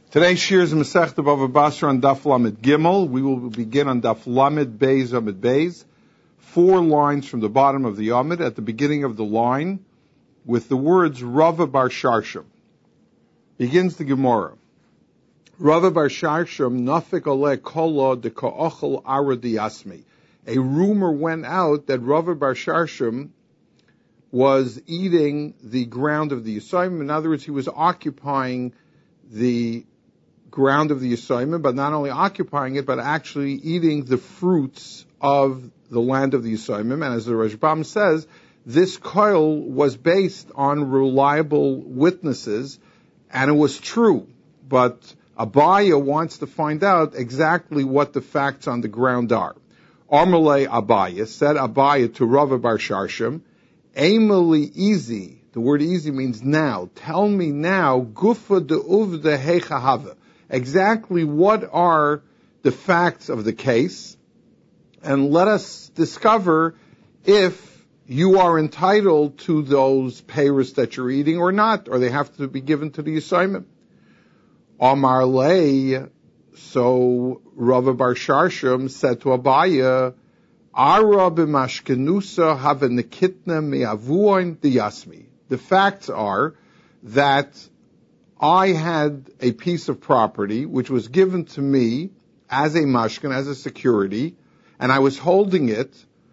Today's shir is Masechta Bava Basra on Daf Lamed Gimel. We will begin on Daf Lamed Beis Amid Beis, 4 lines from the bottom of the Amid, at the beginning of the line, with the words Rava Bar Sharsham. Begins the Gemara. Rava Bar Sharsham Nafik Ale Kola de Ka'achal Ara Diyasmi. A rumor went out that Rava Bar Sharsham was eating the ground of the Yisayim. In other words, he was occupying the ground of the Yisayim, but not only occupying it, but actually eating the fruits of the land of the Yisayim. And as the Rashbam says, this koil was based on reliable witnesses, and it was true. But Abaya wants to find out exactly what the facts on the ground are. Armalei Abaya said Abaya to Rava Bar Sharsham, Emily easy. The word easy means now. Tell me now, gufa de uvda heichahava. Exactly what are the facts of the case, and let us discover if you are entitled to those payers that you're eating or not, or they have to be given to the Yisayim. Amar lei, so Rava Bar Sharsham said to Abaya, Ara b'mashkenusa have a nekitna me'avuoin diyasmi. The facts are that I had a piece of property which was given to me as a mashkin, as a security, and I was holding it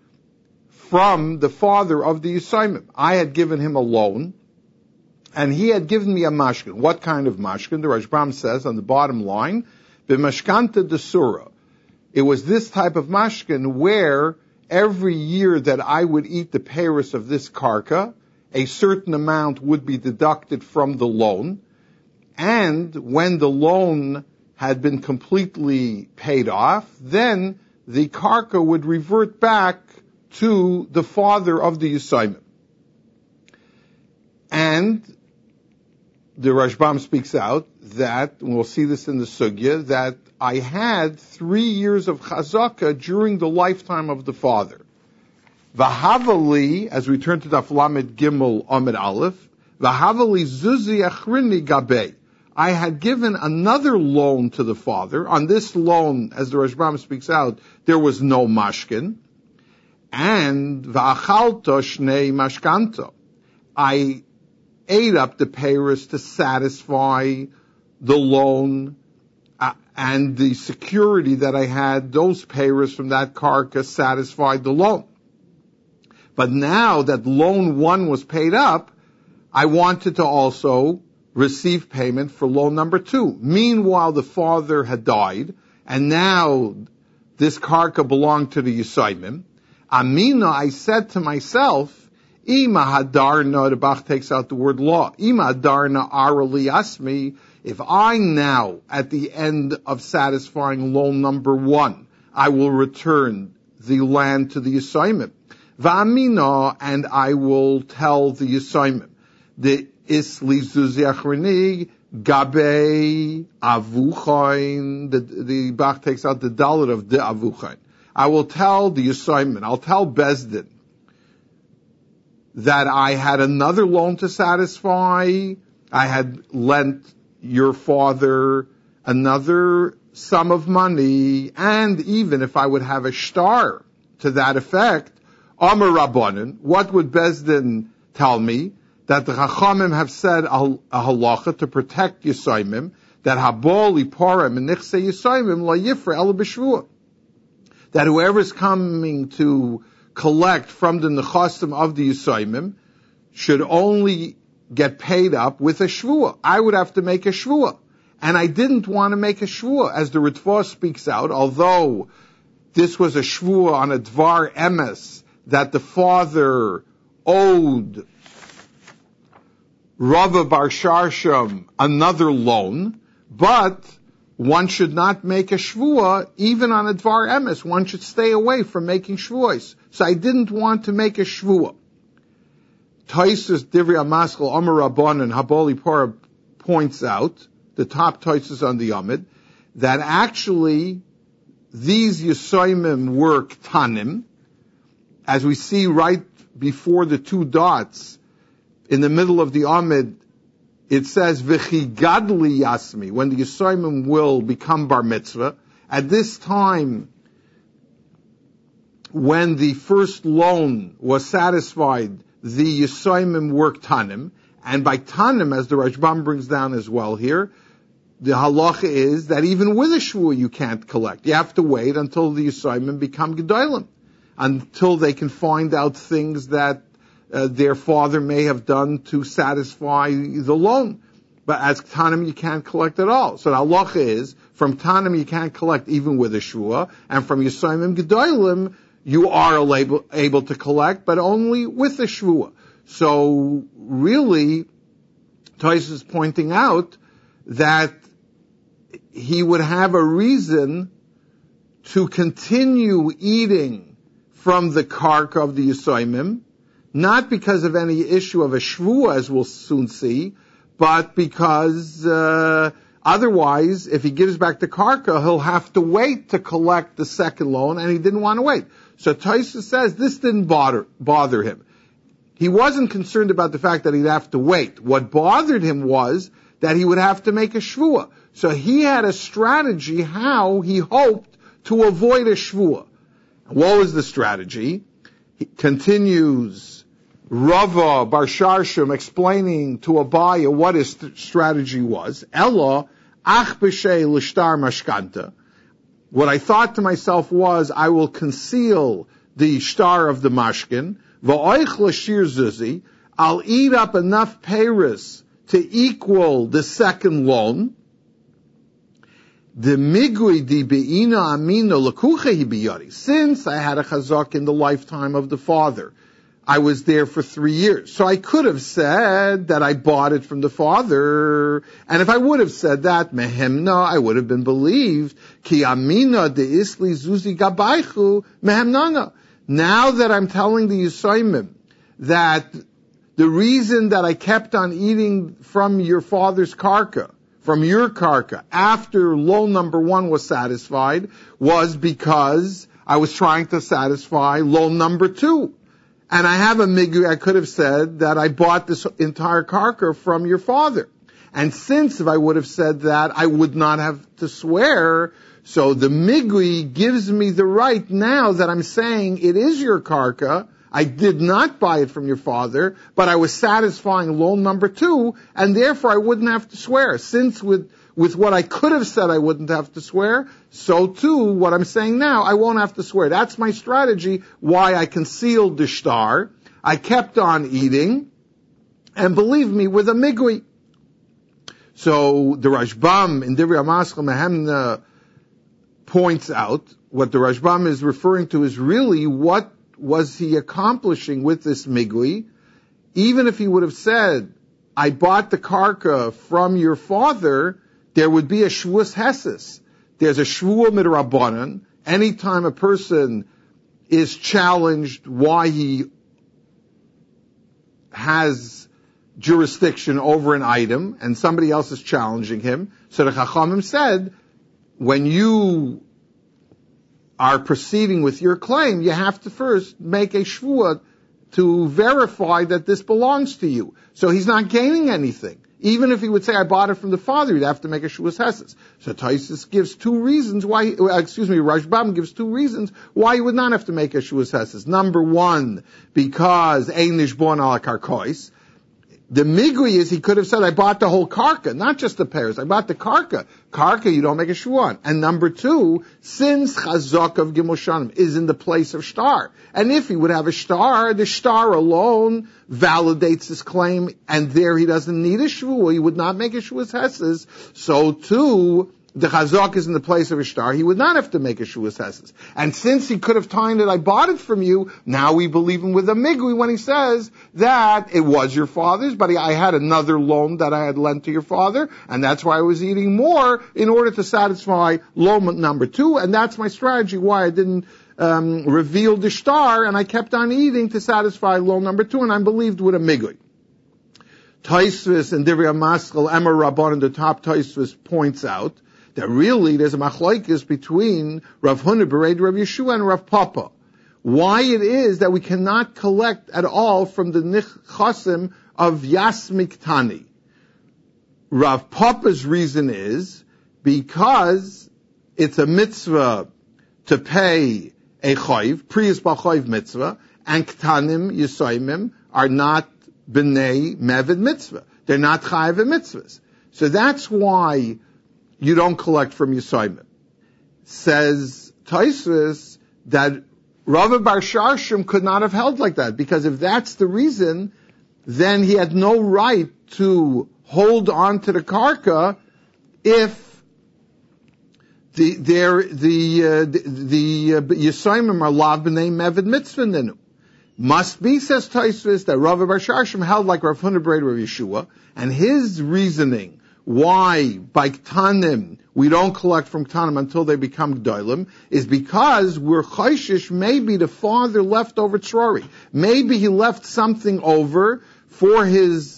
from the father of the Yisayim. I had given him a loan, and he had given me a mashkin. What kind of mashkin? The Rashbam says on the bottom line, b'mashkanta desura. It was this type of mashkin where every year that I would eat the peiros of this karka, a certain amount would be deducted from the loan, and when the loan had been completely paid off, then the karka would revert back to the father of the Yisayim. And the Rashbam speaks out that, and we'll see this in the sugya, that I had 3 years of chazaka during the lifetime of the father. V'havali, as we turn to Daf Lamed Gimel Amid Aleph, V'havali zuzi achrini gabei. I had given another loan to the father. On this loan, as the Rashbam speaks out, there was no mashkin. And v'achalto shnei mashkanto. I ate up the peiros to satisfy the loan and the security that I had. Those peiros from that karka satisfied the loan. But now that loan 1 was paid up, I wanted to also receive payment for loan number 2. Meanwhile, the father had died, and now this karka belonged to the Yisayim. Amina, I said to myself, Ima hadarna, the Bach takes out the word law, Ima hadarna arali asmi, if I now, at the end of satisfying loan number 1, I will return the land to the Yisayim. Va'amina, and I will tell the Yisayim, the isli zuziachrini gabe avuchain, the Bach takes out the dalet of the avuchain. I will tell the Yisayim, I'll tell Bezdin, that I had another loan to satisfy, I had lent your father another sum of money, and even if I would have a shtar to that effect, Amar Rabbanan, what would Bezdin tell me? That the Chachamim have said a halacha to protect Yisayim, that habol iparem and nichse Yisayim la yifra el b'shvua. That whoever is coming to collect from the nechasim of the Yisayim should only get paid up with a shvua. I would have to make a shvua. And I didn't want to make a shvua, as the Ritva speaks out, although this was a shvua on a dvar emes, that the father owed Rava Bar Sharsham another loan, but one should not make a shvua even on a dvar emes. One should stay away from making shvuos. So I didn't want to make a shvua. Taisus Divrei Amaskal Amar Rabbanan Haboli Parah points out, the top Taisus on the Amid, that actually these Yisayim were ktanim, as we see right before the 2 dots in the middle of the Amid it says, V'chi gadli yasmi, when the Yisayimim will become bar mitzvah. At this time, when the first loan was satisfied, the Yisayimim were Tanim, and by Tanim, as the Rashbam brings down as well here, the halacha is that even with a shvua you can't collect. You have to wait until the Yisayimim become Gedolim, until they can find out things that their father may have done to satisfy the loan. But as Tanim, you can't collect at all. So the halacha is, from Tanim you can't collect even with a shvua, and from Yisayimim Gedolim, you are able to collect, but only with a shvua. So really, Tais is pointing out that he would have a reason to continue eating from the karka of the Yisayimim, not because of any issue of a shvua, as we'll soon see, but because otherwise, if he gives back the karka, he'll have to wait to collect the second loan, and he didn't want to wait. So Taisa says this didn't bother him. He wasn't concerned about the fact that he'd have to wait. What bothered him was that he would have to make a shvua. So he had a strategy how he hoped to avoid a shvua. What was the strategy? He continues Rava Bar Sharshim explaining to Abaya what his strategy was. Ella ach b'shei l'shtar mashkanta. What I thought to myself was, I will conceal the shtar of the mashkin. V'oich l'shir zuzi. I'll eat up enough peiros to equal the second loan. The migui di be'ina amino l'kuchehi biyari. Since I had a chazak in the lifetime of the father, I was there for 3 years. So I could have said that I bought it from the father. And if I would have said that, mehemna, I would have been believed. Ki amina de isli zuzi gabaychu mehemnana. Now that I'm telling the Yisayimim that the reason that I kept on eating from your father's karka, from your karka, after loan number 1 was satisfied, was because I was trying to satisfy loan number 2. And I have a migu, I could have said that I bought this entire karka from your father. And since if I would have said that, I would not have to swear. So the migui gives me the right now that I'm saying it is your karka. I did not buy it from your father, but I was satisfying loan number 2, and therefore I wouldn't have to swear. Since with what I could have said I wouldn't have to swear, so too, what I'm saying now, I won't have to swear. That's my strategy, why I concealed the shtar. I kept on eating, and believe me, with a migui. So the Rashbam in Divrei HaMaschil Mehemna points out, what the Rashbam is referring to is really what was he accomplishing with this migui. Even if he would have said, I bought the karka from your father, there would be a shvuas heses. There's a shvua midrabanan. Anytime a person is challenged why he has jurisdiction over an item and somebody else is challenging him, so the Chachamim said, when you are proceeding with your claim, you have to first make a shvua to verify that this belongs to you. So he's not gaining anything. Even if he would say, I bought it from the father, he'd have to make a shvuas heses. So Taisus gives 2 reasons why, Rashbam gives 2 reasons why he would not have to make a shvuas heses. Number 1, because ein nishbon ala karkois. The migui is he could have said, I bought the whole karka, not just the pairs. I bought the karka. Karka, you don't make a shvuah. And number 2, since chazak of gimel shanim is in the place of shtar. And if he would have a shtar, the shtar alone validates his claim, and there he doesn't need a shvuah. He would not make a shvuas heses. So too, the chazak is in the place of a shtar. He would not have to make a shvuas heses. And since he could have timed it, I bought it from you, now we believe him with a migui when he says that it was your father's, but I had another loan that I had lent to your father, and that's why I was eating more in order to satisfy loan number 2, and that's my strategy why I didn't reveal the shtar, and I kept on eating to satisfy loan number 2, and I'm believed with a migui. Taisvis and Divrei HaMaschil, Emor Rabban, the top Taisvis points out that really there's a machlokes between Rav Huna Bereid Rav Yeshua and Rav Papa. Why it is that we cannot collect at all from the nichasim of Yasmik Tani. Rav Papa's reason is because it's a mitzvah to pay a chayv, priyas b'chayv mitzvah, and ktanim yisoymim are not b'nei mevid mitzvah. They're not chayv mitzvahs. So that's why you don't collect from yisoymim. Says Tosfos that Rav Bar Sharshim could not have held like that, because if that's the reason, then he had no right to hold on to the karka if the Yisoymim are lav b'nei mevid mitzvah ninu. Must be, says Tosfos, that Rav Bar Sharshim held like Rav Huna Breder of Yeshua, and his reasoning why by Ktanim we don't collect from Ktanim until they become Gdolim is because we're chayshish, maybe the father left over tzrori. Maybe he left something over for his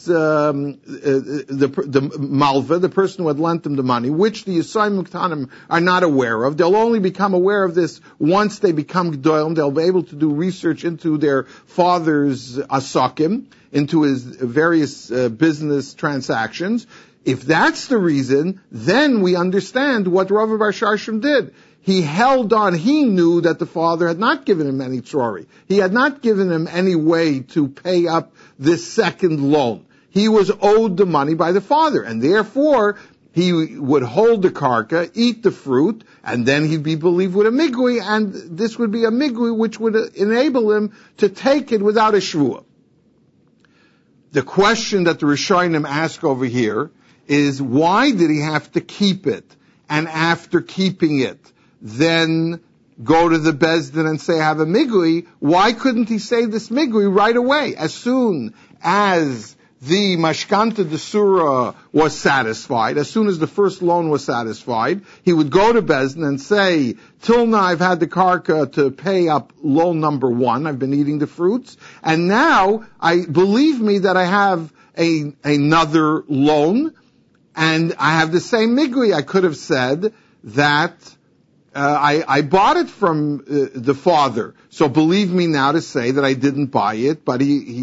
the malva, the person who had lent him the money, which the Yisayim Ktanim are not aware of. They'll only become aware of this once they become Gdolim. They'll be able to do research into their father's asakim, into his various business transactions. If that's the reason, then we understand what Rav Bar Sharshim did. He held on. He knew that the father had not given him any tzrori. He had not given him any way to pay up this second loan. He was owed the money by the father, and therefore he would hold the karka, eat the fruit, and then he'd be believed with a migui, and this would be a migui which would enable him to take it without a shvuah. The question that the Rishonim ask over here is, why did he have to keep it, and after keeping it, then go to the Bezdin and say, I have a migui? Why couldn't he say this migui right away? As soon as the Mashkanta Desura was satisfied, as soon as the first loan was satisfied, he would go to Bezdin and say, till now I've had the karka to pay up loan number 1, I've been eating the fruits, and now believe me that I have another loan, and I have the same migui. I could have said that I bought it from the father. So believe me now to say that I didn't buy it, but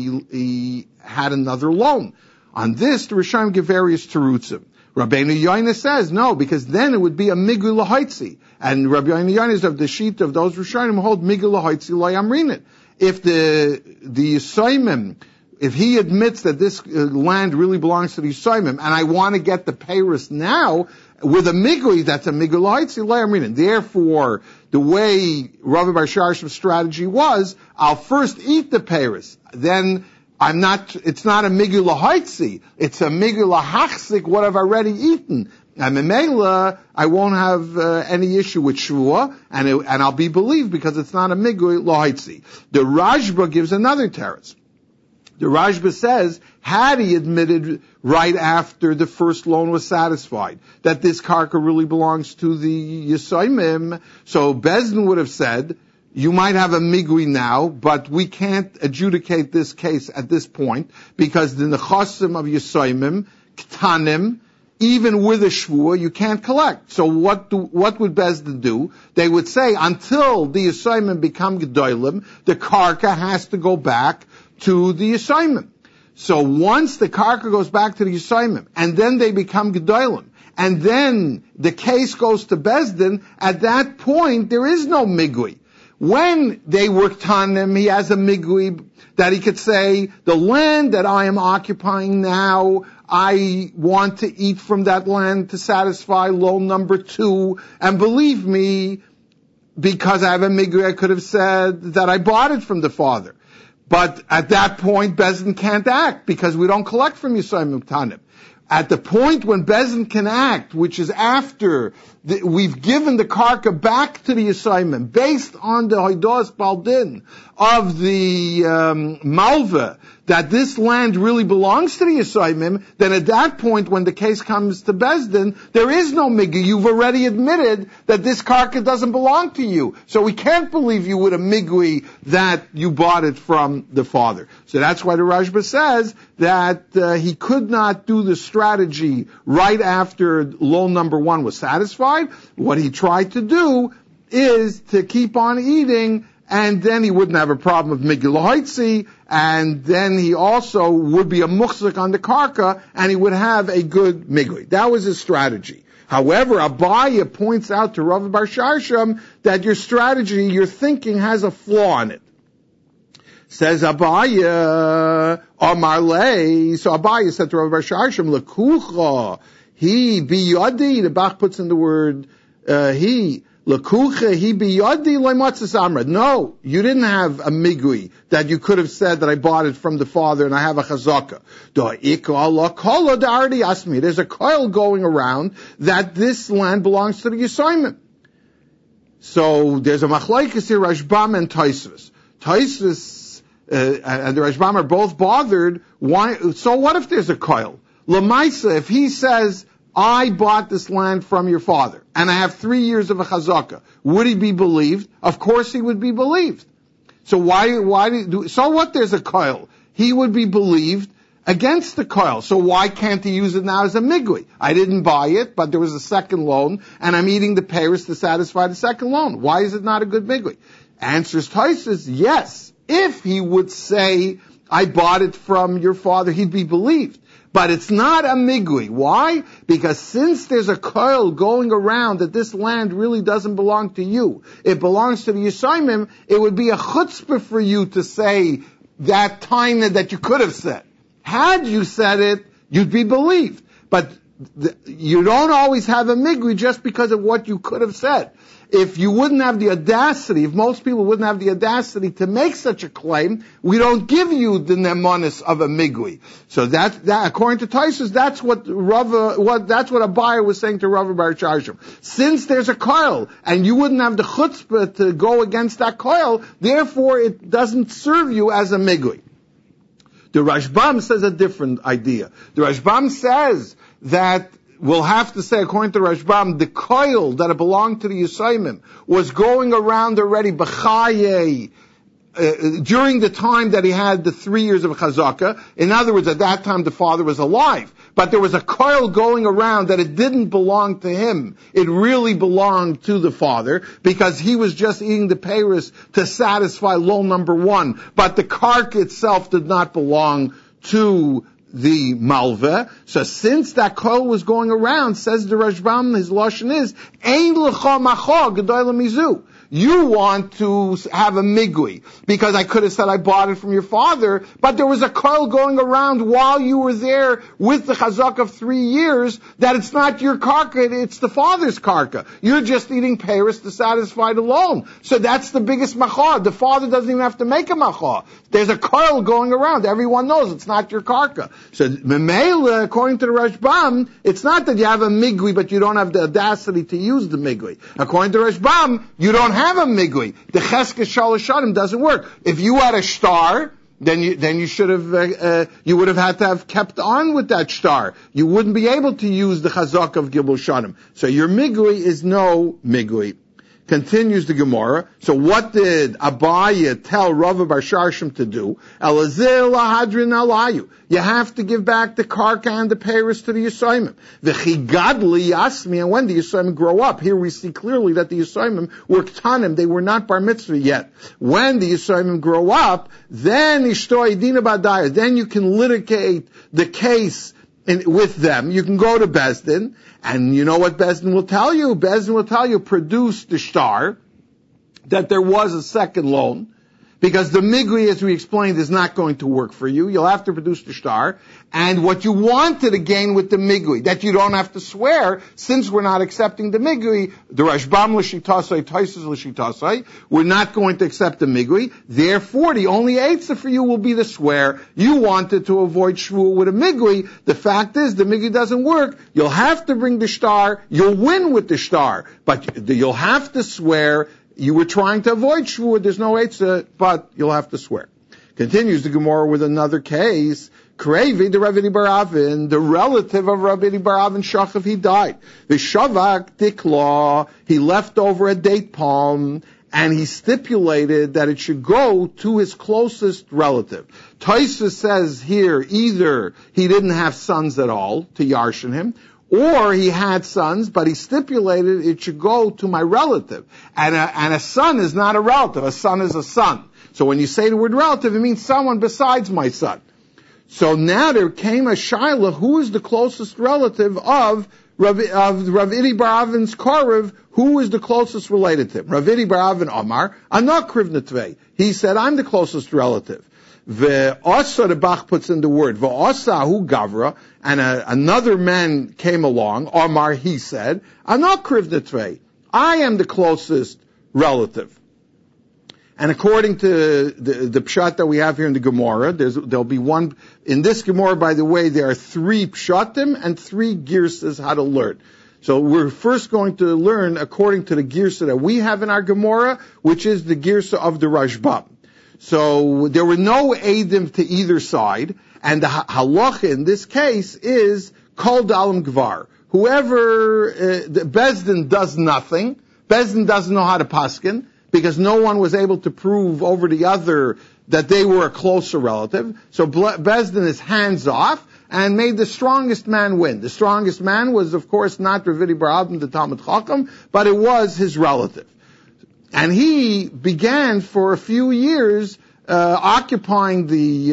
he had another loan. On this, the Rishonim give various terutzim. Rabbeinu Yoina says no, because then it would be a migui lahaitzi. And Rabbeinu Yoina is of the sheet of those Rishonim who hold migui lahaitzi lo yamrinit. If the Yisayimim, if he admits that this land really belongs to the Yisayimim, and I want to get the peiros now, with a migui, that's a migui lahaitzi lo yamrinit. Therefore, the way Rav Bar Sharshim's strategy was, I'll first eat the peiros, then it's not a migui lahaitzi, it's a migui lahachzik, what I've already eaten. And Memela, I won't have any issue with shvuah, and I'll be believed because it's not a migui lahaitzi. The Rashba gives another teretz. The Rashba says, had he admitted right after the first loan was satisfied that this karka really belongs to the Yisayimim, so Bezdin would have said, you might have a migui now, but we can't adjudicate this case at this point because the nechasim of Yisayimim, ktanim, even with a shvuah, you can't collect. So what would Bezdin do? They would say, until the Yisayimim become gedolim, the karka has to go back to the Yisayimim. So once the karka goes back to the Yisayimim, and then they become gedolim, and then the case goes to Bezdin, at that point there is no migui. When they were ktanim, he has a migui that he could say, the land that I am occupying now, I want to eat from that land to satisfy loan number 2, and believe me, because I have a migui, I could have said that I bought it from the father. But at that point, Bezdin can't act because we don't collect from Yisayimim Ktanim. At the point when Bezdin can act, which is after we've given the karka back to the Yisayimim based on the Haidos Baldin of the Malva, that this land really belongs to the Yisayimim, then at that point when the case comes to Bezdin, there is no migui. You've already admitted that this karka doesn't belong to you. So we can't believe you with a migui that you bought it from the father. So that's why the Rashba says that he could not do the strategy right after loan number 1 was satisfied. What he tried to do is to keep on eating and then he wouldn't have a problem of Migdal Haitzi, and then he also would be a muchzik on the karka, and he would have a good migui. That was his strategy. However, Abaya points out to Rav Bar Sharsham that your strategy, your thinking has a flaw in it. Says Abaya, Amarle, so Abaya said to Rav Bar Sharsham, Lekucha, he biyadi, the Bach puts in the word, he, Lekucha, he biyadi, loimatzis amra. No, you didn't have a migui that you could have said that I bought it from the father and I have a chazaka. There's a coil going around that this land belongs to the Yisayimim. So there's a machlokes here, Rashbam and Tosfos. Tosfos and the Rashbam are both bothered. Why? So what if there's a coil? Lamaisa, if he says, I bought this land from your father, and I have 3 years of a chazaka, would he be believed? Of course he would be believed. So so what there's a coil? He would be believed against the coil. So why can't he use it now as a migui? I didn't buy it, but there was a second loan, and I'm eating the payers to satisfy the second loan. Why is it not a good migui? Answers Tosfos, yes. If he would say, I bought it from your father, he'd be believed. But it's not a migui. Why? Because since there's a coil going around that this land really doesn't belong to you, it belongs to the Yisayimim, it would be a chutzpah for you to say that taina that you could have said. Had you said it, you'd be believed. But you don't always have a migui just because of what you could have said. If you wouldn't have the audacity, if most people wouldn't have the audacity to make such a claim, we don't give you the nemanis of a migui. So that according to Tosfos, that's what Abaya was saying to Rav Bar Sharsham. Since there's a coil, and you wouldn't have the chutzpah to go against that coil, therefore it doesn't serve you as a migui. The Rashbam says a different idea. The Rashbam says that we'll have to say, according to Rashbam, the coil that it belonged to the Yisayimim was going around already b'chaye, during the time that he had the 3 years of chazaka. In other words, at that time the father was alive. But there was a coil going around that it didn't belong to him. It really belonged to the father because he was just eating the payros to satisfy loan number 1. But the karka itself did not belong to the malveh. So since that coil was going around, says the Rashbam, his lashon is, Ein l'cha macha gedoy l'mizu. You want to have a migui, because I could have said I bought it from your father, but there was a coil going around while you were there with the chazak of 3 years that it's not your karka, it's the father's karka. You're just eating payros to satisfy the loan. So that's the biggest macha. The father doesn't even have to make a macha. There's a coil going around. Everyone knows it's not your karka. So memela, according to the Rashbam, it's not that you have a migui, but you don't have the audacity to use the migui. According to Rashbam, you don't have a migui. The cheskes shalosh shanim doesn't work. If you had a star, then you should have you would have had to have kept on with that star. You wouldn't be able to use the chazak of gibul shanim. So your migui is no migui. Continues the Gemara. So what did Abaya tell Rav Bar Sharsham to do? Elazil lahadrin alayu. You have to give back the karka and the payros to the Yisayimim. V'chigadli yasmi, and when the Yisayimim grow up, here we see clearly that the Yisayimim were ktanim, they were not bar mitzvah yet. When the Yisayimim grow up, then ishtoi dina badaya, then you can litigate the case with them. You can go to Bezdin, and you know what Bezdin will tell you? Bezdin will tell you, produce the shtar, that there was a second loan, because the migui, as we explained, is not going to work for you. You'll have to produce the shtar. And what you wanted to gain with the migui, that you don't have to swear, since we're not accepting the migui, the Rashbam l'shitasai, Tosfos l'shitasai, we're not going to accept the migui. Therefore, the only eitzah for you will be the swear. You wanted to avoid shvuah with a migui. The fact is, the migui doesn't work. You'll have to bring the shtar. You'll win with the shtar. But you'll have to swear. You were trying to avoid shvuah, there's no eitzah, but you'll have to swear. Continues the Gemara with another case. Krevi, the Rabbi Baravin, the relative of Rabbi Baravin Shachav, he died. The Shavak Dikla, he left over a date palm, and he stipulated that it should go to his closest relative. Tosfos says here, either he didn't have sons at all to yarshin him, Or he had sons, but he stipulated it should go to my relative. And a son is not a relative. A son is a son. So when you say the word relative, it means someone besides my son. So now there came a shaila, who is the closest relative of Rav Idi bar Avin's Korev, who is the closest related to him? Rav Idi bar Avin Amar, Anakriv Netvei. He said, I'm the closest relative. Ve'asa, the Bach puts in the word, Ve'asa hu gavra, and another man came along, Amar, he said, Anakriv Netvei. I am the closest relative. And according to the pshat that we have here in the Gemara, there'll be one, in this Gemara, by the way, there are 3 pshatim and 3 girsas how to learn. So we're first going to learn according to the girsa that we have in our Gemara, which is the girsa of the Rashbam. So there were no eidim to either side, and the halacha in this case is kol dalam gvar. Whoever, the Bezdin does nothing, Bezdin doesn't know how to paskin, because no one was able to prove over the other that they were a closer relative. So Bezdin is hands off and made the strongest man win. The strongest man was, of course, not Rav Idi bar Avin, the Talmud Chacham, but it was his relative. And he began for a few years occupying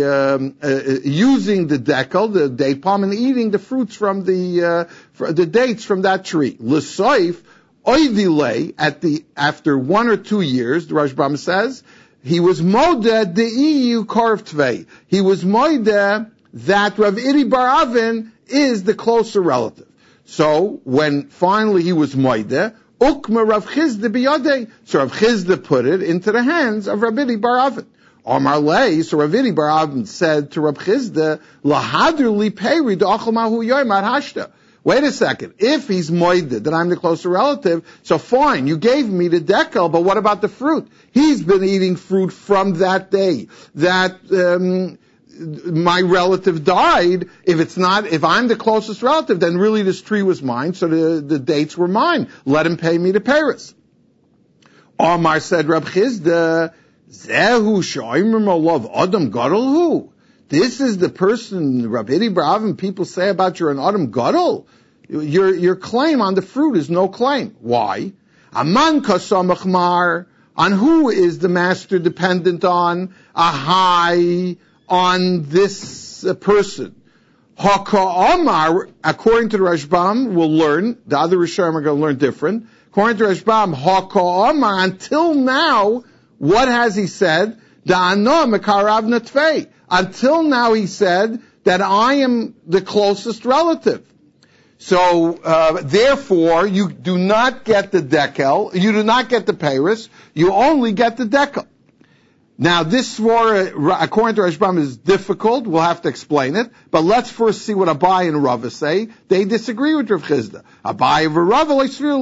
the using the dekel, the date palm, and eating the fruits from the dates from that tree. L'soif, oidile, after 1 or 2 years, the Rashbam says, he was modeh the EU Korv Tvei. He was modeh that Rav Idi bar Avin is the closer relative. So when finally he was modeh, ukma Rav Chizda biyadei. So Rav Chizda put it into the hands of Rav Idi bar Avin. Amar lei, so Rav Idi bar Avin said to Rav Chizda, lahadr li peri d'achal mahu yoymar hashta. Wait a second. If he's moided, that I'm the closer relative, so fine, you gave me the dekel, but what about the fruit? He's been eating fruit from that day that my relative died. If I'm the closest relative, then really this tree was mine, so the dates were mine. Let him pay me the paris. Omar said, Rab Chizda, Zehu shoimer malav adam gadol. This is the person, Rav Idi bar Avin, people say about you're an Adam Gadol. Your claim on the fruit is no claim. Why? Aman kasamach mar. On who is the master dependent on? Ahai, on this person. Haka Amar, according to the Rashbam, we'll learn, the other Rishonim are going to learn different. According to Rashbam, Haka Amar, until now, what has he said? Da'ano mekarav natvei. Until now he said that I am the closest relative. So, therefore, you do not get the dekel, you do not get the paris, you only get the dekel. Now, this svara, according to Rashbam, is difficult. We'll have to explain it. But let's first see what Abai and Rava say. They disagree with Rav Chizda. Abai and Rava,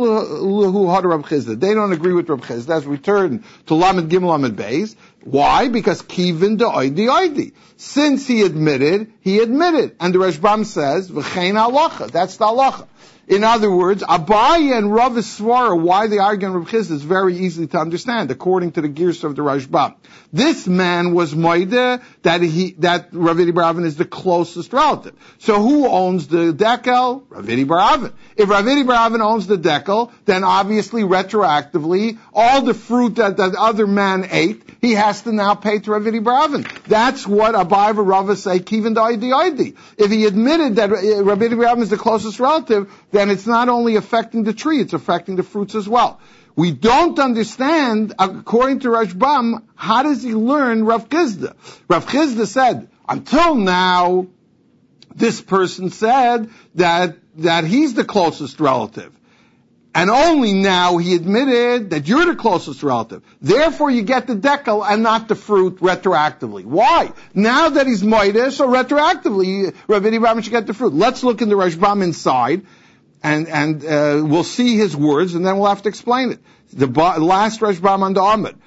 Rav Chizda. They don't agree with Rav Chizda. As we turn to Lamed Gimel Lamed Beis. Why? Because Kivin de Oidi. Since he admitted. And the Rashbam says, V'chein halacha. That's the halacha. In other words, Abai and Rav Svara, why they argue on Rav Chizda is very easy to understand, according to the Girs of the Rashbam. This man was Moide that Rav Idi bar Avin is the closest relative. So who owns the dekel? Rav Idi bar Avin. If Rav Idi bar Avin owns the dekel, then obviously retroactively, all the fruit that other man ate, he has to now pay to Rav Idi bar Avin. That's what Abai and Rava say, Kivin Daidi. If he admitted that Rav Idi bar Avin is the closest relative, then it's not only affecting the tree, it's affecting the fruits as well. We don't understand, according to Rashbam, how does he learn Rav Chizda? Rav Chizda said, until now, this person said that he's the closest relative. And only now he admitted that you're the closest relative. Therefore you get the dekel and not the fruit retroactively. Why? Now that he's moideh, so retroactively, Rav Idi bar Avin should get the fruit. Let's look in the Rashbam inside. And we'll see his words, and then we'll have to explain it. The last Rashbam on the Amud.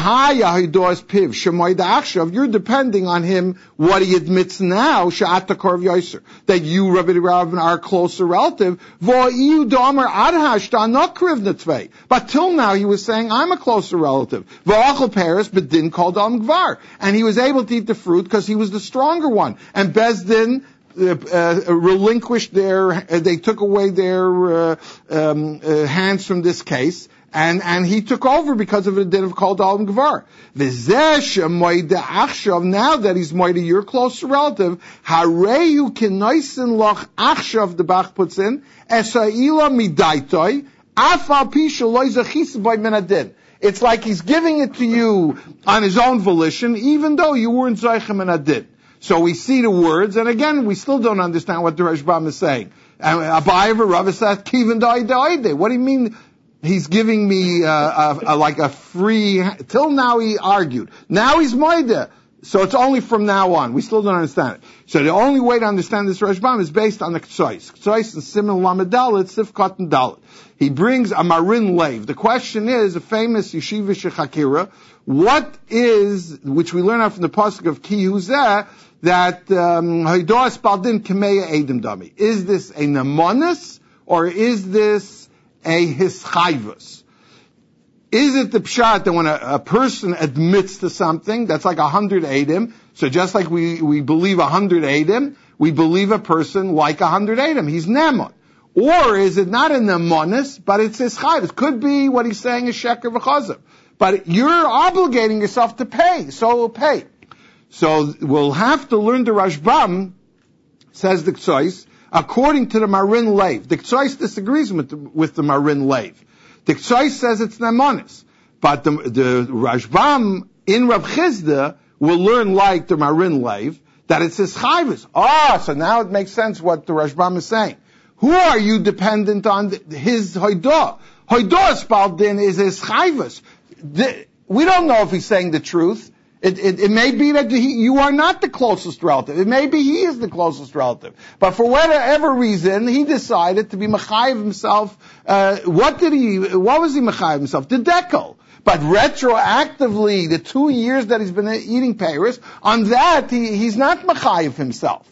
You're depending on him, what he admits now, that you, Rav Idi bar Avin, are a closer relative. But till now he was saying, I'm a closer relative. But didn't call Dam Gvar. And he was able to eat the fruit because he was the stronger one. And Bezdin relinquished they took away their hands from this case, and he took over because of a din of Kol Dalam Gvar. Now that he's moida, your closer relative, hareyu kinoisin loch achshav, the Bach puts in, esaila midaitoi, afal pisha loy zachis by menadin. It's like he's giving it to you on his own volition, even though you weren't Zaychem and Adid. So we see the words, and again, we still don't understand what the Rashbam is saying. Abaye v'Rava says, Kivin da'ide. What do you mean he's giving me like a free, till now he argued. Now he's Moida. So it's only from now on. We still don't understand it. So the only way to understand this Rashbam is based on the Ktsois. Ktsois is Siman Lamed Dalet, Sifkat and Dalet. He brings a Marin Lev. The question is, a famous Yeshiva Shechakira, what is, which we learn out from the pasuk of Ki Huzeh, that Haidoas Baldin Kameya Edim Dami. Is this a Nemonis, or is this a Hischayvus? Is it the pshat that when a person admits to something, that's like 100 Edim, so just like we believe 100 Edim, we believe a person like 100 Edim. He's Nemon. Or is it not a Nemonis, but it's his chayv? It could be what he's saying is sheker v'chazav. But you're obligating yourself to pay, so we'll pay. So we'll have to learn the Rashbam, says the Ktsois, according to the Marin Lev. The Ktsois disagrees with the Marin Lev. The Ktsois says it's Nemonis. But the Rashbam in Rav Chizda will learn like the Marin Lev, that it's his chayvus. So now it makes sense what the Rashbam is saying. Who are you dependent on? His hoidah. Hoidah spaldin is his chayvus. We don't know if he's saying the truth. It may be that you are not the closest relative. It may be he is the closest relative. But for whatever reason, he decided to be mechayiv himself. What was he mechayiv himself? The dekel. But retroactively, the 2 years that he's been eating Paris, on that, he's not mechayiv himself.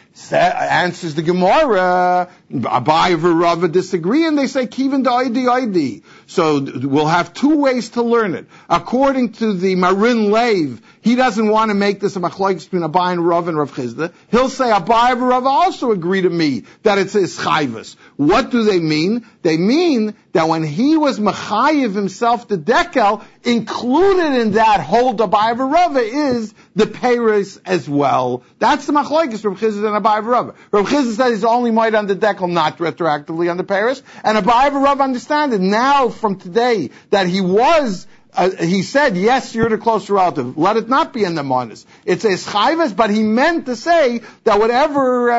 Answers the Gemara, Abaye v'Rava disagree, and they say Kivin da'idi. So we'll have 2 ways to learn it. According to the Marin Lev, he doesn't want to make this a machlokes between Abaye and Rav Chizda. He'll say Abaye v'Rava also agree to me that it's his chayvus. What do they mean? They mean that when he was mechayiv himself to dekel, included in that whole Abaye v'Rava is the peiros as well. That's the machlokes Rav Chizda and Abaye v'Rava. Rav Chizda said he's only might on the dekel, not retroactively on the peiros, and Abaye v'Rava understand it now from today that he was. He said, yes, you're the close relative. Let it not be in the monis. It's a chayvus, but he meant to say that whatever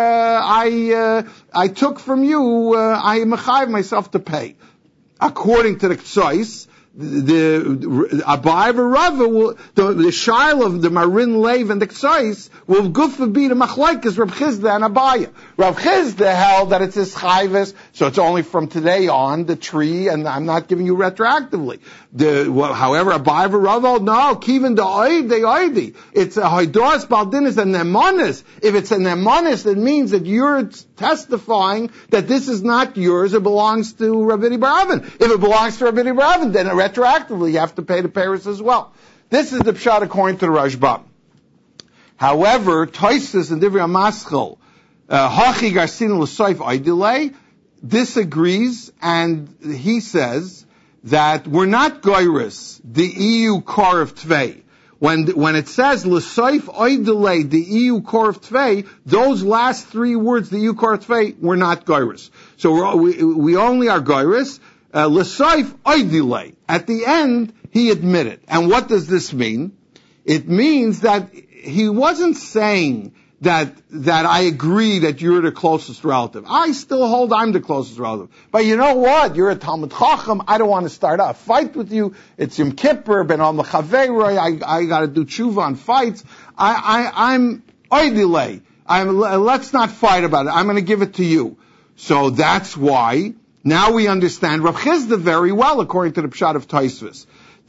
I took from you, I am mechayiv myself to pay. According to the Ktsois, the Abaye v'Rava, the Shail of the Marin Lev and the Ktsois will gufa be the machlokes Rav Chizda and Abaye. Rav Chizda held that it's his chayvus, so it's only from today on, the tree, and I'm not giving you retroactively. However, Abaye v'Rava, no, kivin da'oidi. It's a hoidoas baldin is a nemonis. If it's a nemonis, it means that you're testifying that this is not yours, it belongs to Rabbi Baravin. If it belongs to Rabbi Baravin, then retroactively you have to pay the peiros as well. This is the pshat according to the Rashbam. However, Tosfos and Divrei HaMaschil, Hachi Garsin L'Soif Oidilei, disagrees, and he says that we're not goyrus, the EU core of Tvei. When it says L'Soif Oidilei, the EU core of Tvei, those last 3 words, the EU core of Tvei, we're not goyrus. So we only are goyrus. L'Soif Oidilei. At the end, he admitted. And what does this mean? It means that he wasn't saying that I agree that you're the closest relative. I still hold I'm the closest relative. But you know what? You're a Talmud Chacham. I don't want to start a fight with you. It's Yom Kippur, Ben Al Mechaveiroi. I got to do tshuva on fights. I'm oidilei. Let's not fight about it. I'm going to give it to you. So that's why now we understand Rav Chizda very well, according to the Pshat of Tosfos,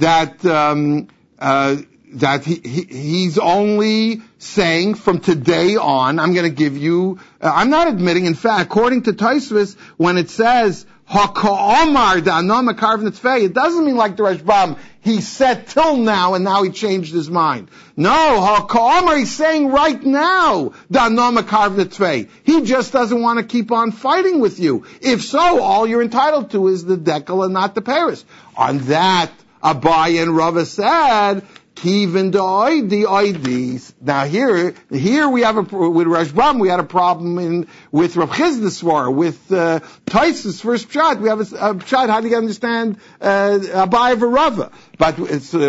that he's only saying from today on, I'm going to give you, I'm not admitting, in fact, according to Tosfos, when it says, Ha'ka'omar da'anam akarv netzvei. It doesn't mean like the Rashbam, he said till now and now he changed his mind. No, ha'ka'omar, he's saying right now, da'anam akarv netzvei. He just doesn't want to keep on fighting with you. If so, all you're entitled to is the dekel and not the paris. On that, Abai and Rava said, Kivin the oidis. Now here we have with Rashbam we had a problem with Rav Chizda's svara. With Taisa's first pshat, we have a pshat. How do you understand Abai and Rava? But it's the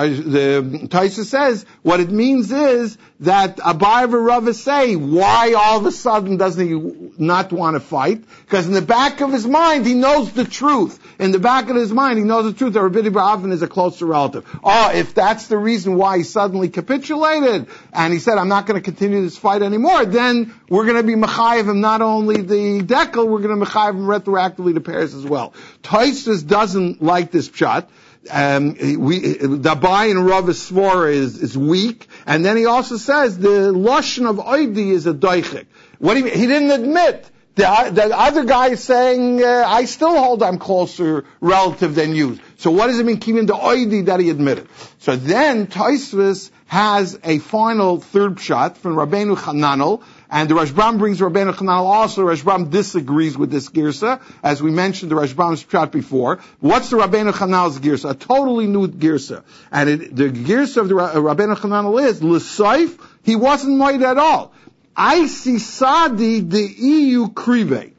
Taisa says what it means is that Abai and Rava say, why all of a sudden doesn't he not want to fight? Because in the back of his mind he knows the truth. In the back of his mind he knows the truth that Rabbi Bar Avin is a closer relative. Oh, if that's the reason why he suddenly capitulated and he said, I'm not going to continue this fight anymore, then we're going to be mechayev him not only the dekel, we're going to mechayev him retroactively to Paris as well. Taisus doesn't like this pshat. The Abai and Rava's svara is weak, and then he also says the lashon of oidi is a doichik. What do you mean? He didn't admit. The other guy is saying, I still hold I'm closer relative than you. So what does it mean, kivin the oidi, that he admitted? So then Tosfos has a final third pshat from Rabbeinu Chananel, and the Rashbam brings Rabbeinu Chananel also. Rashbam disagrees with this girsa, as we mentioned the Rashbam's pshat before. What's the Rabbeinu Chananel's girsa? A totally new girsa. And the girsa of the Rabbeinu Chananel is, l'soif, he wasn't moed at all. I see Sadi the EU krive.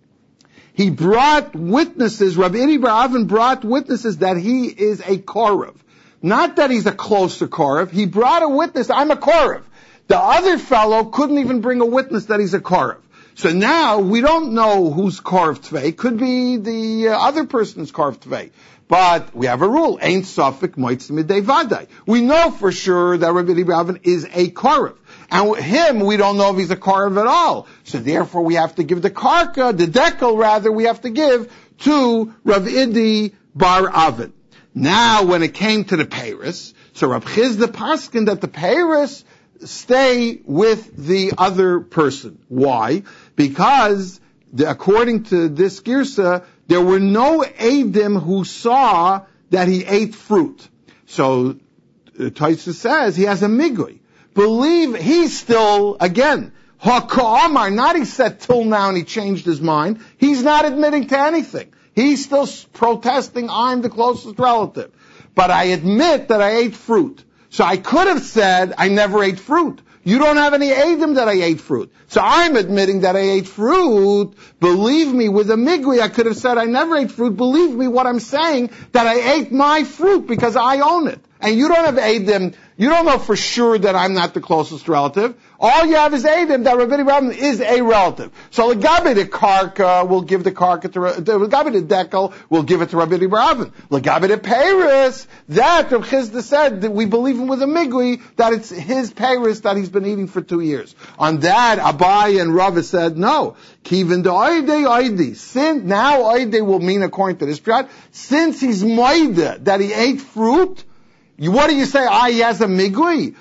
He brought witnesses, Rabbi Bar Avin brought witnesses that he is a korav. Not that he's a closer korav. He brought a witness, I'm a korav. The other fellow couldn't even bring a witness that he's a korav. So now we don't know who's korav tvei. Could be the other person's korav tvei. But we have a rule, ain't safek moitzi midei vadai. We know for sure that Rabbi Bar Avin is a korav. And him, we don't know if he's a korav at all. So therefore we have to give the karka, the dekel rather, we have to give to Rav Idi Bar Avin. Now when it came to the Paris, so Rav Chizda paskin that the Paris stay with the other person. Why? Because according to this girsa, there were no Eidim who saw that he ate fruit. So Taisa says he has a migui. Believe he's still, again, Ha'ka'amar, not he said till now and he changed his mind. He's not admitting to anything. He's still protesting, I'm the closest relative. But I admit that I ate fruit. So I could have said, I never ate fruit. You don't have any eidim that I ate fruit. So I'm admitting that I ate fruit. Believe me, with a migui, I could have said I never ate fruit. Believe me, what I'm saying, that I ate my fruit because I own it. And you don't have eidim. You don't know for sure that I'm not the closest relative. All you have is eidim that Rabbi Bar Avin is a relative. So Legabe the karka will give the karka to Legabe the dekel will give it to Rabbi Bar Avin. Legabe the Paris, that Rav Chizda said that we believe him with a migui that it's his Paris that he's been eating for 2 years. On that, Abai and Rava said no. Kivin the oide. Since now oide will mean according to this pshat, since he's moida that he ate fruit. What do you say? He has a migui,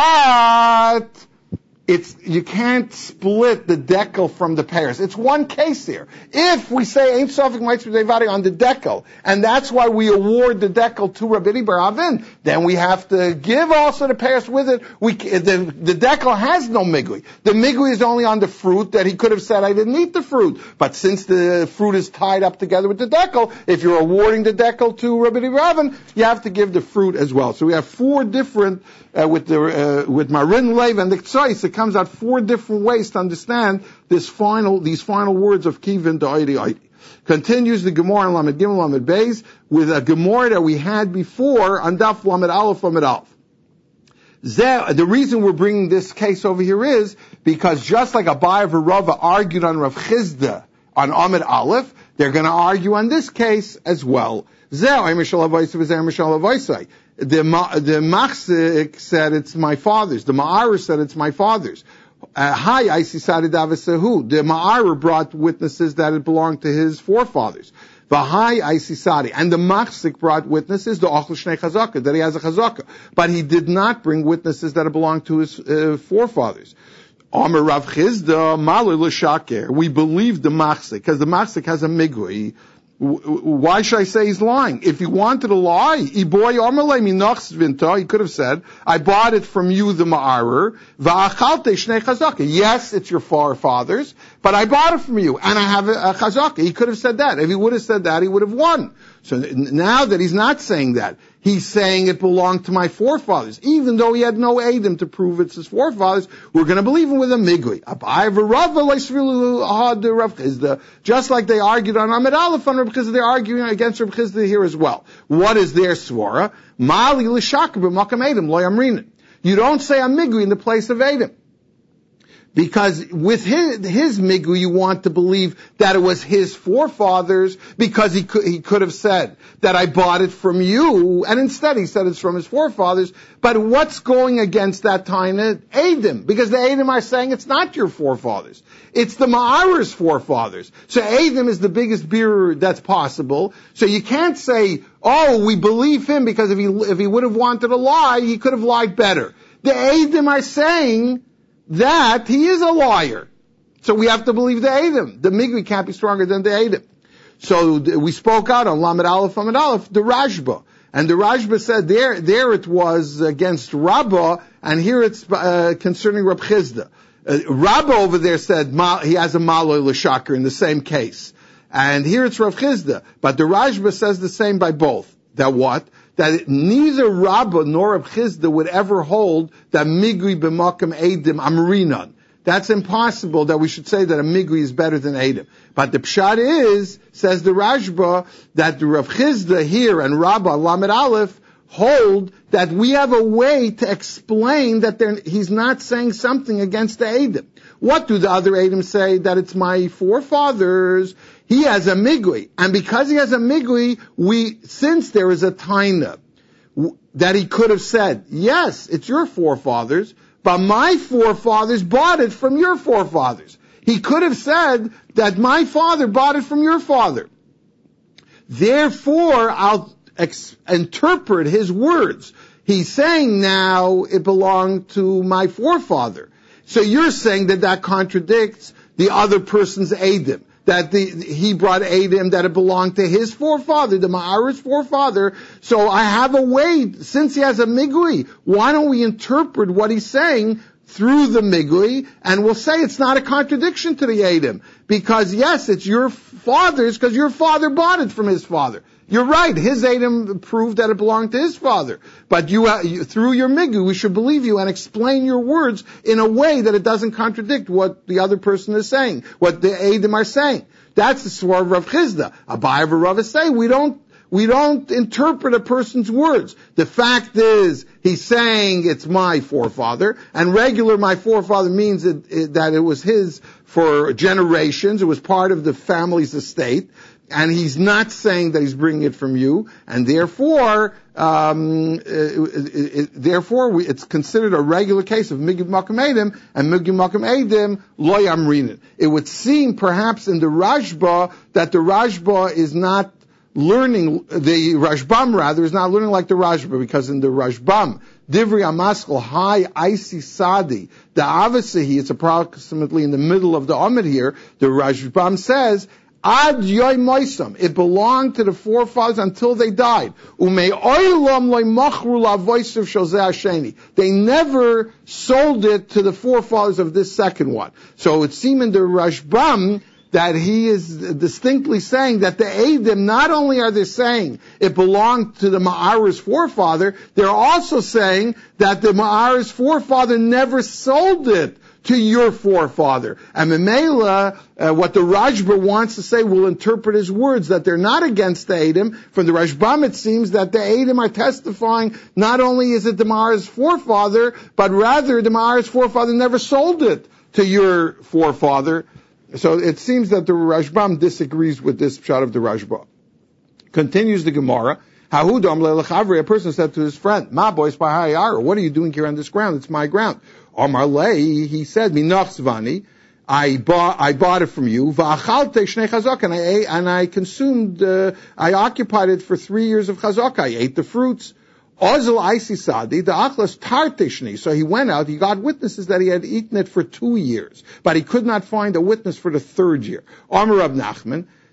but you can't split the dekel from the pairs. It's one case here. If we say ain't safek mitzvah devadi on the dekel, and that's why we award the dekel to Rabbi Bar Avin, then we have to give also the pairs with it. The dekel has no migui. The migui is only on the fruit that he could have said I didn't eat the fruit. But since the fruit is tied up together with the dekel, if you're awarding the dekel to Rabbi Bar Avin, you have to give the fruit as well. So we have 4 different with Marin Lev and the Ktsois, it comes out 4 different ways to understand these final words of Kivin to Oidi. Continues the Gemara in Lamed Gimel Lamed Beis with a Gemara that we had before on Daf Lamed Aleph Lamed Aleph. The reason we're bringing this case over here is because just like Abai and Rava argued on Rav Chizda on Amid Aleph, they're going to argue on this case as well. The Machzik said it's my father's. The Ma'arer said it's my father's. I see Sadi Davasahu. The Ma'arer brought witnesses that it belonged to his forefathers. V'hai I see Sadi. And the Machzik brought witnesses, the Ochel Shnei Chazaka, that he has a Chazaka. But he did not bring witnesses that it belonged to his forefathers. Amar Rav Chizda, Maler L'Shaker. We believe the Machzik, because the Machzik has a Migui. Why should I say he's lying? If he wanted to lie, he could have said, I bought it from you, the ma'arer, yes, it's your forefathers, but I bought it from you, and I have a chazaka. He could have said that. If he would have said that, he would have won. So now that he's not saying that, he's saying it belonged to my forefathers. Even though he had no edim to prove it's his forefathers, we're going to believe him with a migui. Just like they argued on Amid Aleph on Reb Chizda, they're arguing against Reb Chizda here as well. What is their svara? Mali l'shakar b'makam edim lo yamrinin. You don't say a migui in the place of edim. Because with his migu, you want to believe that it was his forefathers, because he could have said that I bought it from you, and instead he said it's from his forefathers. But what's going against that taina? Eidim, because the Eidim are saying it's not your forefathers. It's the Ma'arer's forefathers. So Eidim is the biggest beer that's possible. So you can't say, oh, we believe him because if he would have wanted to lie, he could have lied better. The Eidim are saying that he is a liar. So we have to believe the Eidim. The Migri can't be stronger than the Eidim. So we spoke out on Lamed Aleph, the Rashba. And the Rashba said there it was against Rabbah, and here it's concerning Reb Chizda. Rabbah over there said he has a Maloi L'Shakar in the same case. And here it's Reb Chizda. But the Rashba says the same by both. That what? That neither Rabbah nor Reb Chizda would ever hold that migui b'makam edim amrinan. That's impossible that we should say that a migui is better than edim. But the pshat is, says the Rashba, that the Reb Chizda here and Rabbah Lamed Aleph hold that we have a way to explain that he's not saying something against the edim. What do the other edim say? That it's my forefathers. He has a migui, and because he has a migui, since there is a taina that he could have said, yes, it's your forefathers, but my forefathers bought it from your forefathers. He could have said that my father bought it from your father. Therefore, I'll interpret his words. He's saying now it belonged to my forefather. So you're saying that contradicts the other person's edim. That he brought Eidim, that it belonged to his forefather, the Ma'ar's forefather. So I have a way, since he has a migui, why don't we interpret what he's saying through the migui, and we'll say it's not a contradiction to the Eidim. Because yes, it's your father's, because your father bought it from his father. You're right, his Eidim proved that it belonged to his father. But you through your migu, we should believe you and explain your words in a way that it doesn't contradict what the other person is saying, what the Eidim are saying. That's the svar of Rav Chizda. Abai of Rav say, we don't interpret a person's words. The fact is, he's saying it's my forefather, and regular my forefather means that it was his for generations, it was part of the family's estate. And he's not saying that he's bringing it from you, and therefore it's considered a regular case of Migui Makam Eidim, and Migui Makam Eidim lo yamrinin. It would seem perhaps in the Rashba that the Rashba is not learning, the Rashbam rather, is not learning like the Rashba, because in the Rashbam, Divri Amaskal, High Icy Sadi, the Avasihi, it's approximately in the middle of the Amid here, the Rashbam says, Ad yoy moisam. It belonged to the forefathers until they died. Umei oilam loy machru lavoisav shozeh hasheni. They never sold it to the forefathers of this second one. So it seems in the Rashbam that he is distinctly saying that the Eidim, not only are they saying it belonged to the Ma'ar's forefather, they're also saying that the Ma'ar's forefather never sold it to your forefather. And Memela, what the Rashba wants to say, will interpret his words, that they're not against the Eidim. From the Rashbam, it seems that the Eidim are testifying, not only is it the Ma'ar's forefather, but rather the Ma'ar's forefather never sold it to your forefather. So it seems that the Rashbam disagrees with this shot of the Rashba. Continues the Gemara. A person said to his friend, Ma boys, what are you doing here on this ground? It's my ground. Amar Lei, he said, Minachzvani, I bought it from you, and I consumed, I occupied it for 3 years of chazaka. I ate the fruits. Ozel Aisisadi, the Achlas Tartishni. So he went out, he got witnesses that he had eaten it for 2 years, but he could not find a witness for the 3rd year. Amar Rab Nachman,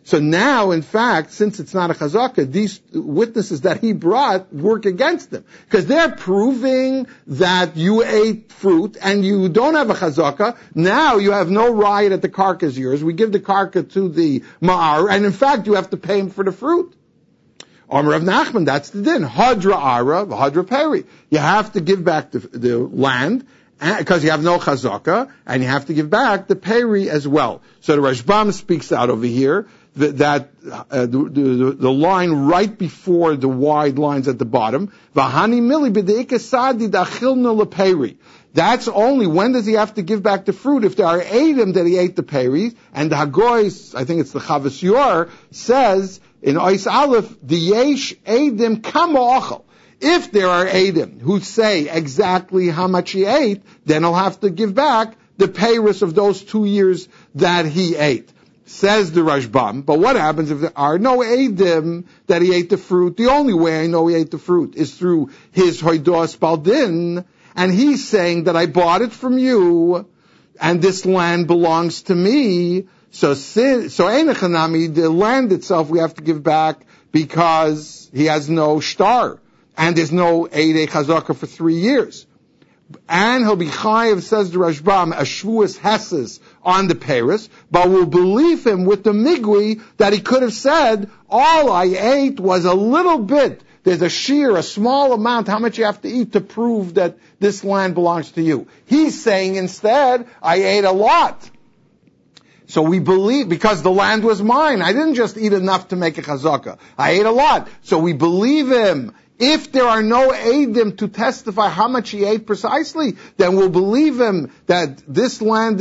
So now, in fact, since it's not a chazaka, these witnesses that he brought work against him. Because they're proving that you ate fruit and you don't have a chazaka. Now you have no riot at the karka is yours. We give the karka to the ma'ar, and in fact you have to pay him for the fruit. Amar Rav Nachman, that's the din. Hadra ara, hadra peri. You have to give back the land, because you have no chazaka, and you have to give back the peri as well. So the Rashbam speaks out over here that the line right before the wide lines at the bottom, v'hani mili b'deika sadi da'achilna leperi. That's only, when does he have to give back the fruit? If there are Eidim that he ate the peri, and the Hagoy, I think it's the Chavas Yor, says in Ois Aleph, Diyesh Eidim kama ochel. If there are Eidim who say exactly how much he ate, then he'll have to give back the peiros of those 2 years that he ate. Says the Rashbam, but what happens if there are no Eidim that he ate the fruit? The only way I know he ate the fruit is through his Hoidos Baldin, and he's saying that I bought it from you, and this land belongs to me. So Einachanami, the land itself we have to give back because he has no shtar, and there's no Eidei Chazaka for 3 years. And he'll be chayiv, says the Rashbam, a shvuas hesses on the Paris, but we'll believe him with the migui that he could have said, all I ate was a little bit. There's a shear, a small amount, how much you have to eat to prove that this land belongs to you. He's saying instead, I ate a lot. So we believe, because the land was mine, I didn't just eat enough to make a chazaka. I ate a lot. So we believe him. If there are no Eidim to testify how much he ate precisely, then we'll believe him that this land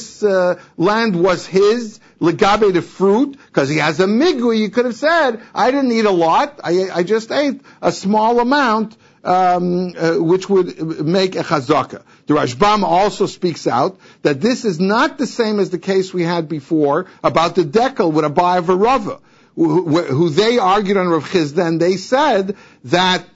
was his, legabe the fruit, because he has a migui. You could have said, I didn't eat a lot, I just ate a small amount, which would make a chazaka. The Rashbam also speaks out that this is not the same as the case we had before about the dekel with Abai V'Rava, who they argued on Rav Chizda, and they said that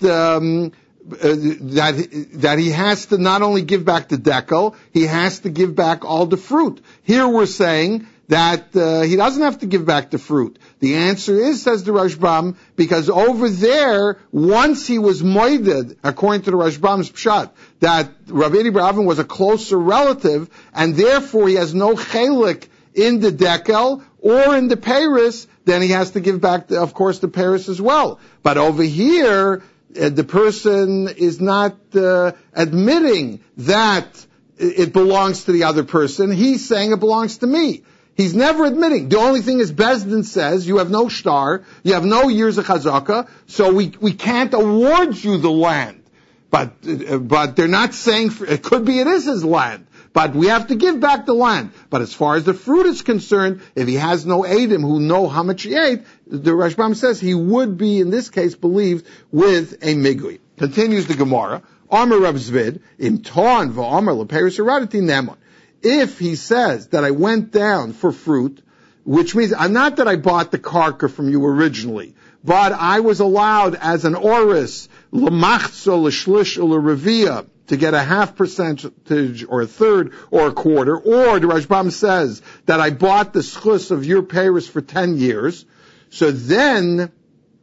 that he has to not only give back the dekel, he has to give back all the fruit. Here we're saying that he doesn't have to give back the fruit. The answer is, says the Rashbam, because over there, once he was moided, according to the Rashbam's pshat, that Rav Eli bar Avin was a closer relative, and therefore he has no chelik in the dekel or in the peiros, then he has to give back, of course, the peiros as well. But over here, the person is not admitting that it belongs to the other person. He's saying it belongs to me. He's never admitting. The only thing is Bezdin says you have no shtar, you have no years of chazaka, so we can't award you the land. But they're not saying, it could be it is his land, but we have to give back the land. But as far as the fruit is concerned, if he has no Eidim who know how much he ate, the Rashbam says he would be, in this case, believed with a migui. Continues the Gemara, Amar Rav Zvid, im ton v'amar l'peiros haradati nemon. If he says that I went down for fruit, which means, not that I bought the karka from you originally, but I was allowed as an oris, l'machzo, l'shlish, l'revia, to get a 0.5% or a third or a quarter, or the Rashbam says that I bought the schus of your peiros for 10 years, so then,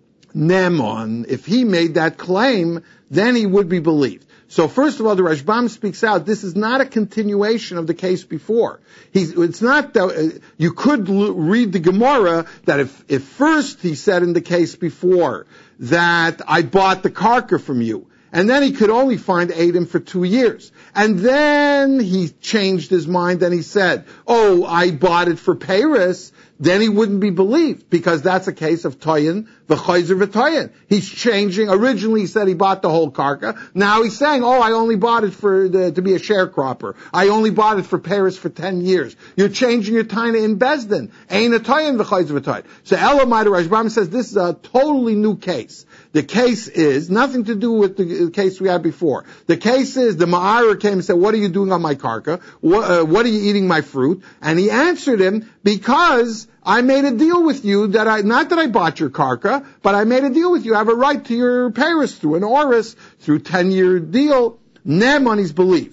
Nemon, if he made that claim, then he would be believed. So first of all, the Rashbam speaks out, this is not a continuation of the case before. It's not that, you could read the Gemara that if first he said in the case before that I bought the karka from you, and then he could only find Eidim for 2 years. And then he changed his mind and he said, oh, I bought it for peiros, then he wouldn't be believed, because that's a case of Toyin, v'chayzer v'toyin. He's changing. Originally he said he bought the whole karka. Now he's saying, oh, I only bought it to be a sharecropper. I only bought it for peiros for 10 years. You're changing your taina in Bezdin. Ain't a Toyin v'chayzer v'toyin. So Elamai, the Rashbam says this is a totally new case. The case is nothing to do with the case we had before. The case is the Ma'ara came and said, what are you doing on my karka? What are you eating my fruit? And he answered him, because I made a deal with you that not that I bought your karka, but I made a deal with you. I have a right to your peiros through an oris, through 10-year deal. Nemon is believed.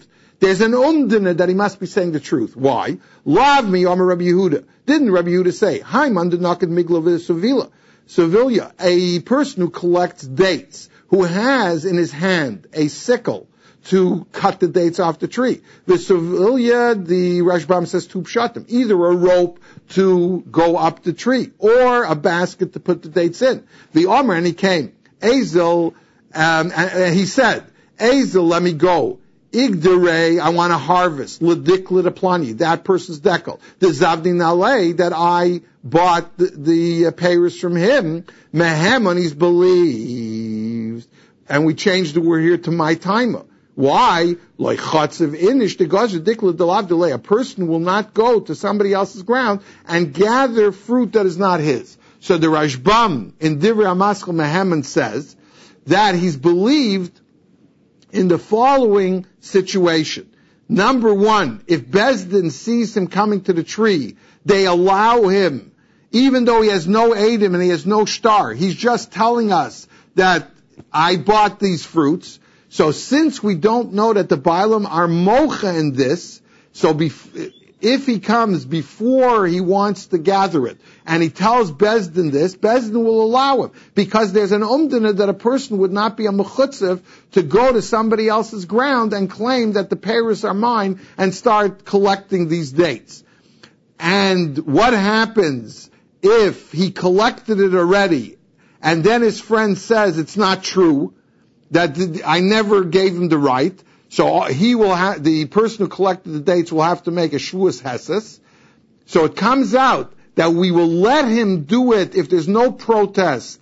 there's an umdana that he must be saying the truth. Why? Lav mi Omer Rabbi Yehuda. Didn't Rabbi Yehuda say, Haim under naked migla Sevilla, a person who collects dates, who has in his hand a sickle to cut the dates off the tree. The Sevilla, the Rashbam says two pshatim, either a rope to go up the tree or a basket to put the dates in. The Omer, and he came, Ezel, and he said, Ezel, let me go. Igdere, I want to harvest. Ledikla plani, that person's dekel. The Zavdi Nalei, that I bought the payers from him. Mehem, and he's believed. And we changed the word here to my timer. Why? Like chatzav inish the gazher dikla delav delay. A person will not go to somebody else's ground and gather fruit that is not his. So the Rashbam in Divrei HaMaschil Meheman says that he's believed in the following situation. Number one, if Bezdin sees him coming to the tree, they allow him, even though he has no Eidim and he has no star, he's just telling us that I bought these fruits. So since we don't know that the Bailam are mocha in this, so if he comes before he wants to gather it, and he tells Bezdin this, Bezdin will allow him, because there's an umdana that a person would not be a mechutzev to go to somebody else's ground and claim that the peiros are mine and start collecting these dates. And what happens if he collected it already, and then his friend says it's not true, that I never gave him the right, so he will have, the person who collected the dates will have to make a shvuas heses. So it comes out that we will let him do it if there's no protest,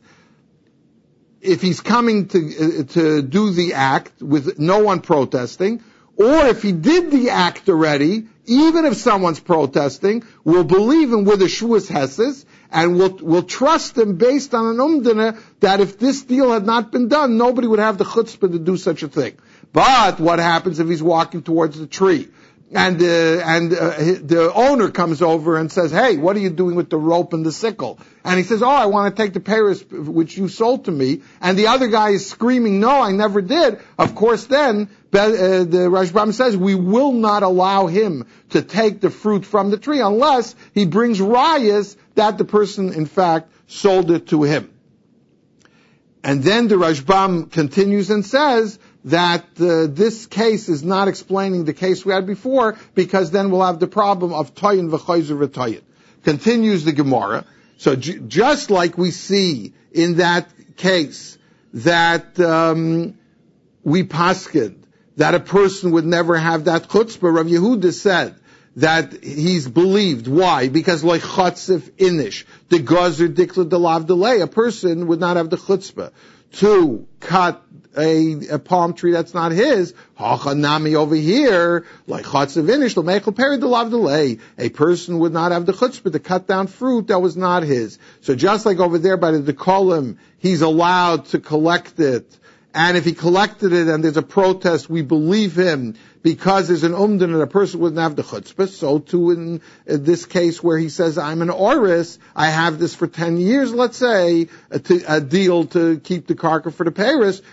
if he's coming to do the act with no one protesting, or if he did the act already, even if someone's protesting, we'll believe him with a shvuas heses, and we'll trust him based on an umdana that if this deal had not been done, nobody would have the chutzpah to do such a thing. But what happens if he's walking towards the tree and the owner comes over and says, "Hey, what are you doing with the rope and the sickle?" And he says, "Oh, I want to take the peiros which you sold to me." And the other guy is screaming, "No, I never did." Of course, then the Rashbam says we will not allow him to take the fruit from the tree unless he brings rayas that the person, in fact, sold it to him. And then the Rashbam continues and says that this case is not explaining the case we had before, because then we'll have the problem of toyin v'chayzer v'toyin. Continues the Gemara. So just like we see in that case that we paskin that a person would never have that chutzpah, Rav Yehuda said that he's believed. Why? Because like chatzif inish, the gazer dikla delav delay, a person would not have the chutzpah to cut a palm tree that's not his. Hachanami over here, like chatzif inish, l'meichel peri delav delay, a person would not have the chutzpah to cut down fruit that was not his. So just like over there by the dekolim, he's allowed to collect it. And if he collected it and there's a protest, we believe him because there's an umdan and a person wouldn't have the chutzpah. So too in this case where he says, I'm an oris, I have this for 10 years, let's say, a deal to keep the karka for the peiros.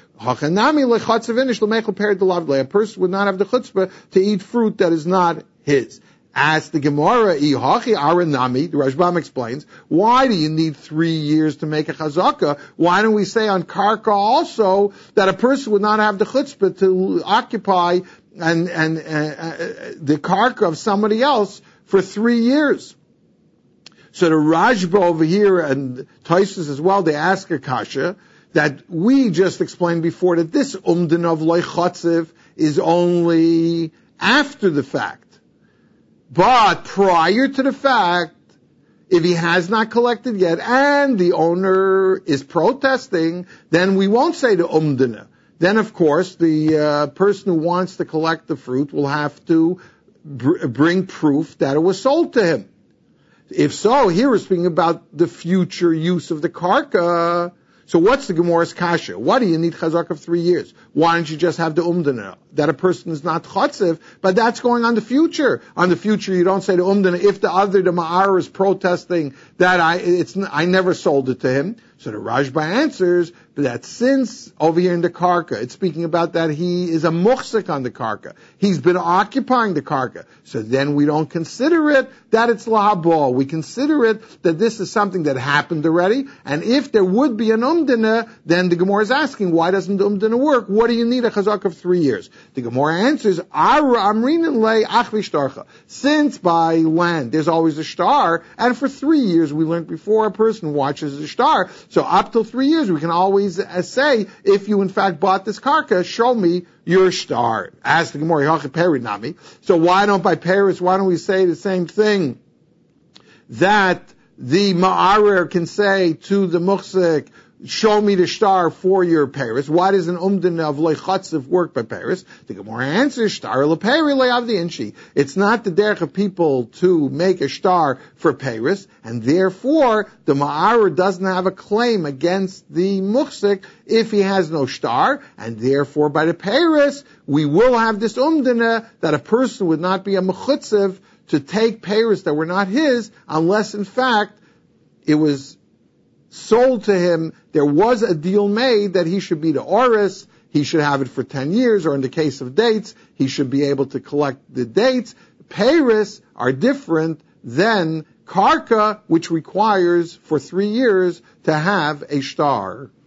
A person would not have the chutzpah to eat fruit that is not his. As the Gemara, the Rashbam explains, why do you need 3 years to make a chazaka? Why don't we say on karka also that a person would not have the chutzpah to occupy and the karka of somebody else for 3 years? So the Rashba over here and Tosfos as well, they ask a kasha that we just explained before that this umdin of loy chotzev is only after the fact. But prior to the fact, if he has not collected yet and the owner is protesting, then we won't say the umdana. Then, of course, the person who wants to collect the fruit will have to bring proof that it was sold to him. If so, here we're speaking about the future use of the karka. So what's the Gemara's kasha? Why do you need chazak of 3 years? Why don't you just have the umdana? That a person is not chotzev, but that's going on the future. On the future, you don't say the umdana if the ma'ar is protesting that I never sold it to him. So the Rashba answers that since over here in the karka, it's speaking about that he is a muhsik on the karka. He's been occupying the karka. So then we don't consider it that it's lahabal. We consider it that this is something that happened already. And if there would be an umdina, then the Gemara is asking, why doesn't the umdina work? What do you need a chazak of 3 years? The Gemara answers, since by land there's always a star, and for 3 years we learned before a person watches a star, so up till 3 years we can always say, if you in fact bought this karka, show me your star. Ask the Gemara, so why don't we say the same thing that the ma'arer can say to the muhsik, show me the star for your Paris? Why does an umdin of leichatziv work by Paris? The Gemara answers, star leperi le'avdi inshi. It's not the derech of people to make a star for Paris, and therefore the ma'arer doesn't have a claim against the muhsik if he has no star, and therefore by the Paris we will have this umdina that a person would not be a mechutziv to take Paris that were not his, unless in fact it was sold to him, there was a deal made that he should be the oris, he should have it for 10 years, or in the case of dates, he should be able to collect the dates. Paris are different than karka, which requires for 3 years to have a star.